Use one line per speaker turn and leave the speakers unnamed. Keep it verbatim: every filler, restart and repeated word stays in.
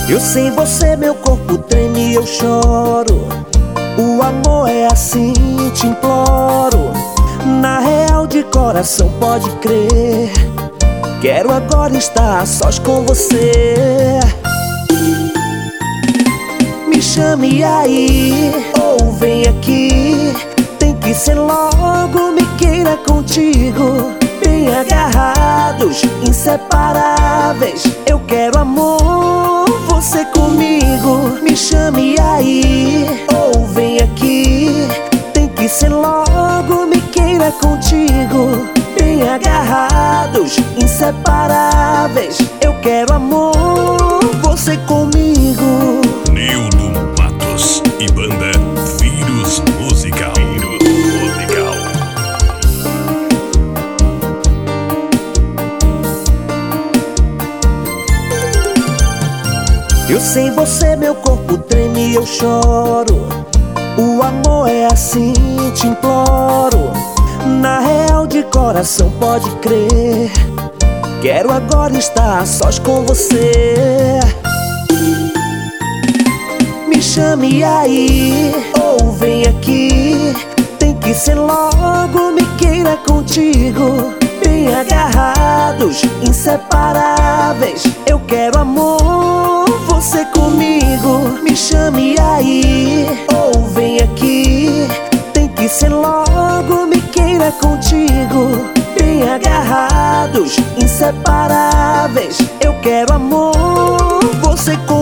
Eu sem você meu corpo treme e eu choro. O amor é assim, te imploro. Na real de coração pode crer. Quero agora estar a sós com você. Me chame aí, ou vem aqui. Tem que ser logo, me queira contigo. Bem agarrados, inseparáveis. Eu quero amor, você comigo. Me chame aí, ou vem aqui. Tem que ser logo, me queira contigo. Bem agarrados, inseparáveis. Eu quero amor, você comigo.
Nildo Matos e banda Vírus Musical. Vírus Musical.
Eu sem você meu corpo treme e eu choro. O amor é assim, te imploro. Na real de coração pode crer. Quero agora estar a sós com você. Me chame aí, ou vem aqui. Tem que ser logo, me queira contigo. Bem agarrados, inseparáveis. Eu quero amor, você comigo. Me chame aí, ou vem aqui. Tem que ser logo, me queira contigo. Bem agarrados, inseparáveis. Eu quero amor, você comigo.